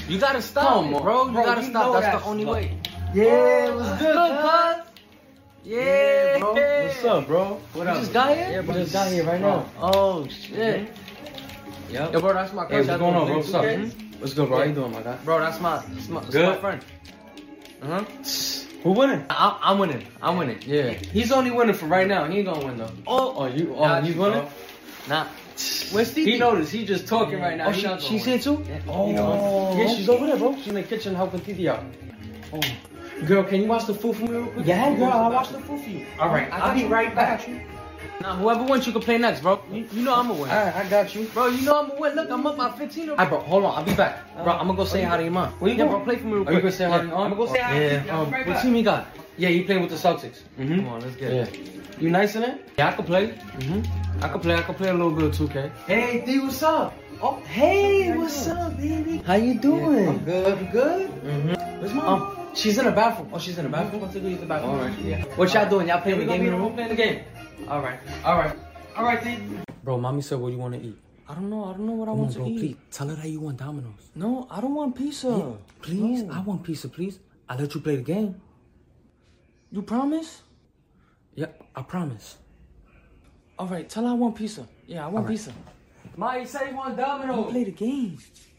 You gotta stop, bro. You gotta stop. That's the only way. Yeah, it was good, cuz. Yeah, bro. What's up, bro? What up? You just got here? Yeah, bro. Just got here right now. Oh, shit. Yep. Yo, bro, that's my cousin. Hey, what's going on, bro? What's up? What's good, bro? How you doing, my guy? Bro, that's my friend. Uh-huh. Who winning? I'm winning. I'm winning. Yeah. He's only winning for right now. He ain't gonna win though. He's winning? Bro. Nah. Where's Stevie? He noticed. He just talking right now. Oh, she's here too? Yeah. Oh. Yeah, she's over there, bro. She's in the kitchen helping Titi out. Oh. Girl, can you watch the food for me real quick? Yeah, girl, I'll watch the food for you. All right, I'll be right back. Nah, whoever wins, you can play next, bro. You know I'm gonna win. All right, I got you. Bro, you know I'm gonna win. Look, I'm up by 15. Alright, bro, hold on. I'll be back. Bro, I'm gonna go say hi to your mom. Where you going? Bro, play for me real quick. Are you gonna say hi to your mom? I'm gonna go say hi. Yeah. What team he got? Yeah, he playing with the Celtics. Come on, let's get it. Yeah. You nice in it? Yeah, I can play. I can play a little bit of 2K. Hey, D, what's up? Oh, hey, what's up, baby? How you doing? Yeah, I'm good. You good? Where's mom? She's in the bathroom. Oh, she's in the bathroom? Let's go use the bathroom. All right. Yeah. What y'all doing? Y'all playing the game in the room? Playing the game. All right. All right, D. Bro, mommy said, what do you want to eat? I don't know what I want to eat. Please, tell her that you want Domino's. No, I don't want pizza. Yeah, please, I want pizza, please. I'll let you play the game. You promise? Yep, I promise. All right, tell her I want pizza. Yeah, I want pizza. Mommy said you want Domino's. Play the game.